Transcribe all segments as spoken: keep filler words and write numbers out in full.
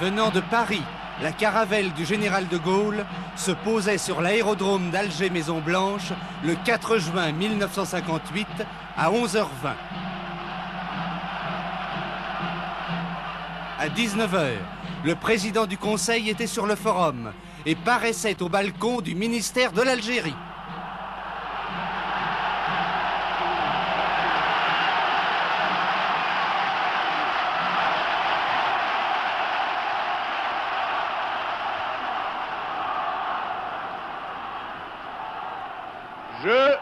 Venant de Paris, la caravelle du général de Gaulle se posait sur l'aérodrome d'Alger-Maison-Blanche le quatre juin mille neuf cent cinquante-huit à onze heures vingt. À dix-neuf heures, le président du Conseil était sur le forum et paraissait au balcon du ministère de l'Algérie. Je...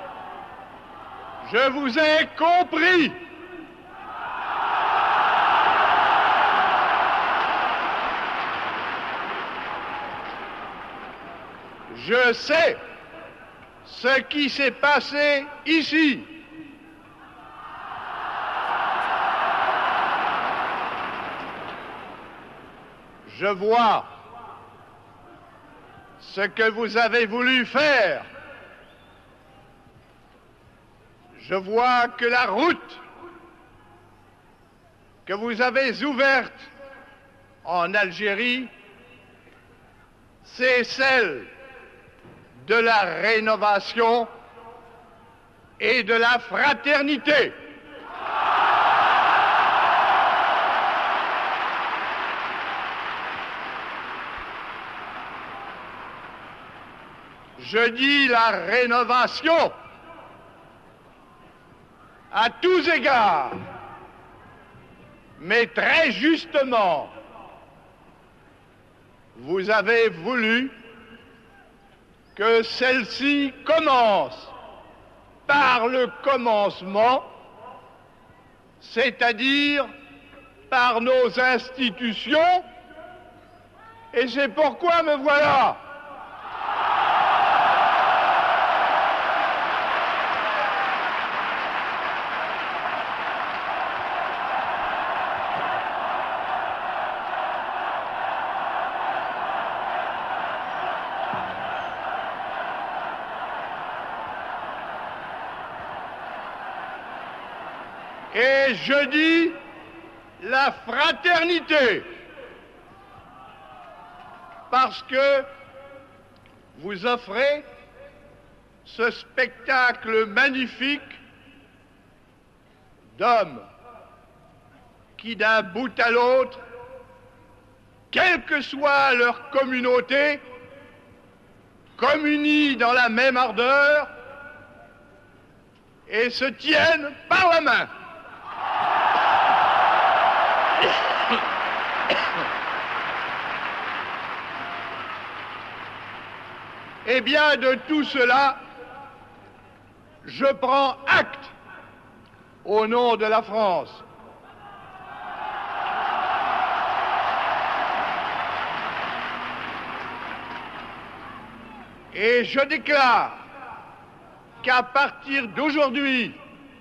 Je vous ai compris. Je sais ce qui s'est passé ici. Je vois ce que vous avez voulu faire. Je vois que la route que vous avez ouverte en Algérie, c'est celle de la rénovation et de la fraternité. Je dis la rénovation à tous égards, mais très justement, vous avez voulu que celle-ci commence par le commencement, c'est-à-dire par nos institutions, et c'est pourquoi me voilà. Et je dis la fraternité, parce que vous offrez ce spectacle magnifique d'hommes qui, d'un bout à l'autre, quelle que soit leur communauté, communient dans la même ardeur et se tiennent par la main. Eh bien, de tout cela, je prends acte au nom de la France. Et je déclare qu'à partir d'aujourd'hui,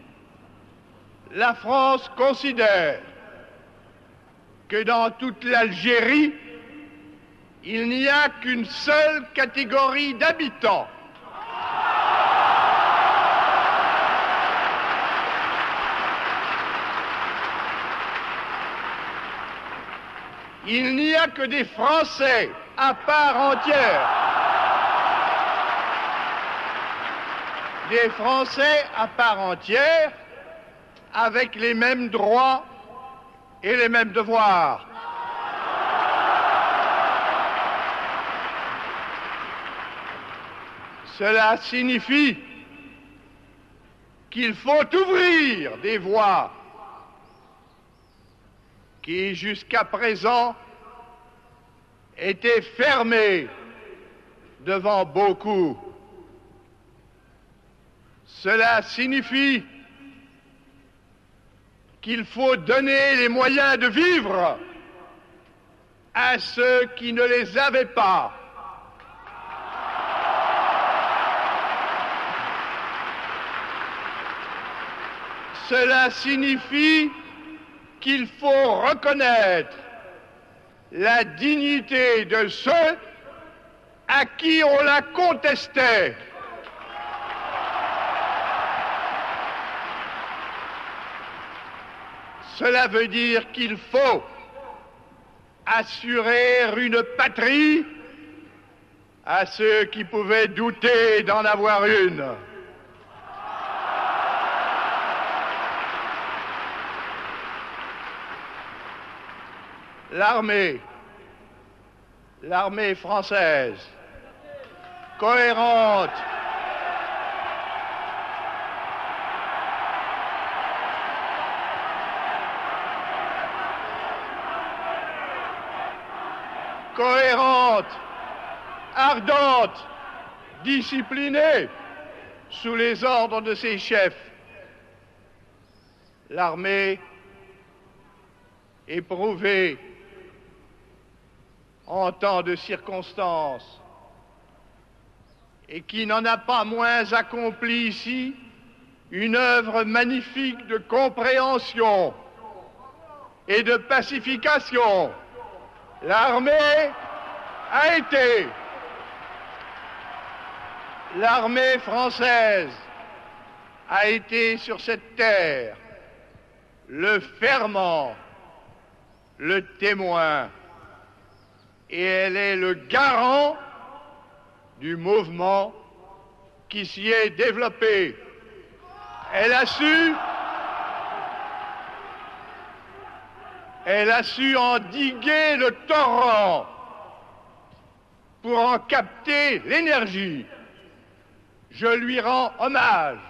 la France considère que dans toute l'Algérie, il n'y a qu'une seule catégorie d'habitants. Il n'y a que des Français à part entière. Des Français à part entière, avec les mêmes droits et les mêmes devoirs. Cela signifie qu'il faut ouvrir des voies qui, jusqu'à présent, étaient fermées devant beaucoup. Cela signifie qu'il faut donner les moyens de vivre à ceux qui ne les avaient pas. Cela signifie qu'il faut reconnaître la dignité de ceux à qui on la contestait. Cela veut dire qu'il faut assurer une patrie à ceux qui pouvaient douter d'en avoir une. L'armée, l'armée française, cohérente, cohérente, ardente, disciplinée, sous les ordres de ses chefs. L'armée éprouvée en tant de circonstances et qui n'en a pas moins accompli ici une œuvre magnifique de compréhension et de pacification. L'armée a été, l'armée française a été sur cette terre le ferment, le témoin, et elle est le garant du mouvement qui s'y est développé. Elle a su, elle a su endiguer le torrent pour en capter l'énergie. Je lui rends hommage.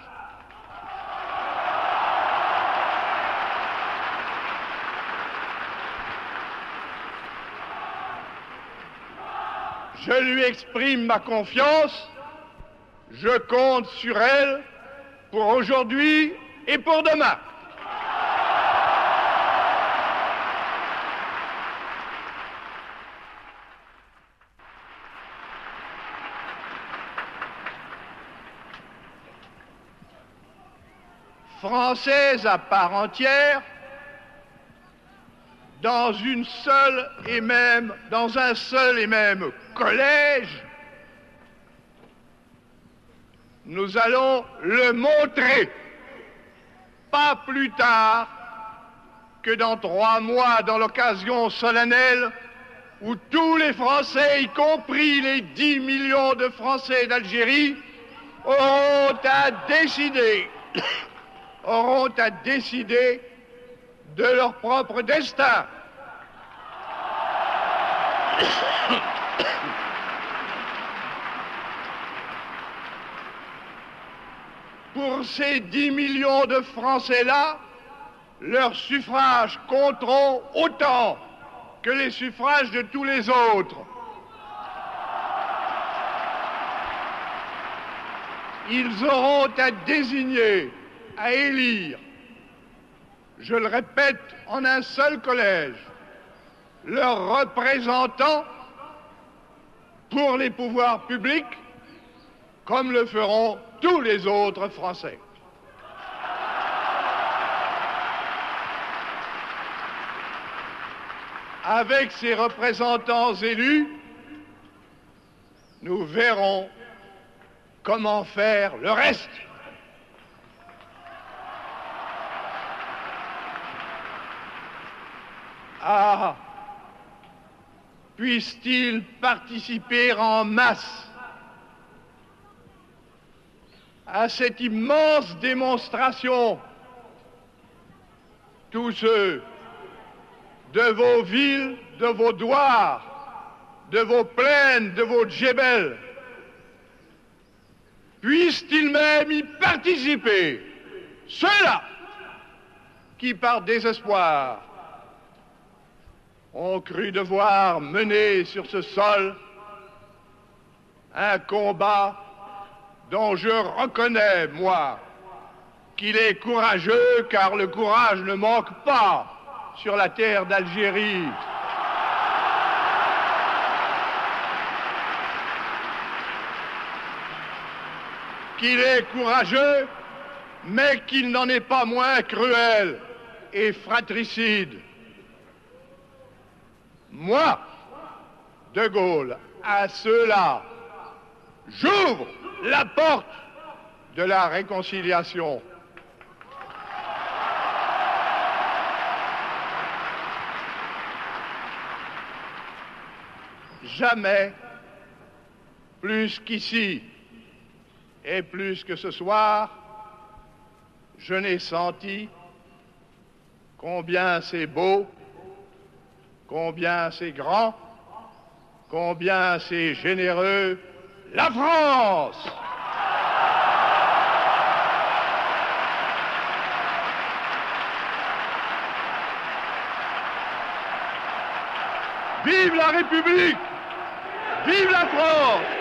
Je lui exprime ma confiance. Je compte sur elle pour aujourd'hui et pour demain. Française à part entière, dans une seule et même, dans un seul et même collège, nous allons le montrer, pas plus tard que dans trois mois, dans l'occasion solennelle où tous les Français, y compris les dix millions de Français d'Algérie, auront à décider, auront à décider de leur propre destin. Pour ces dix millions de Français-là, leurs suffrages compteront autant que les suffrages de tous les autres. Ils auront à désigner, à élire, je le répète, en un seul collège, leurs représentants pour les pouvoirs publics, comme le feront tous les autres Français. Avec ces représentants élus, nous verrons comment faire le reste. Ah, puissent-ils participer en masse à cette immense démonstration, tous ceux de vos villes, de vos douars, de vos plaines, de vos djebels, puissent-ils même y participer, ceux-là qui, par désespoir, ont cru devoir mener sur ce sol un combat dont je reconnais, moi, qu'il est courageux, car le courage ne manque pas sur la terre d'Algérie. Qu'il est courageux, mais qu'il n'en est pas moins cruel et fratricide. Moi, De Gaulle, à ceux-là, j'ouvre la porte de la réconciliation. jamais, plus qu'ici et plus que ce soir, je n'ai senti combien c'est beau, combien c'est grand, combien c'est généreux, la France! Vive la République! Vive la France!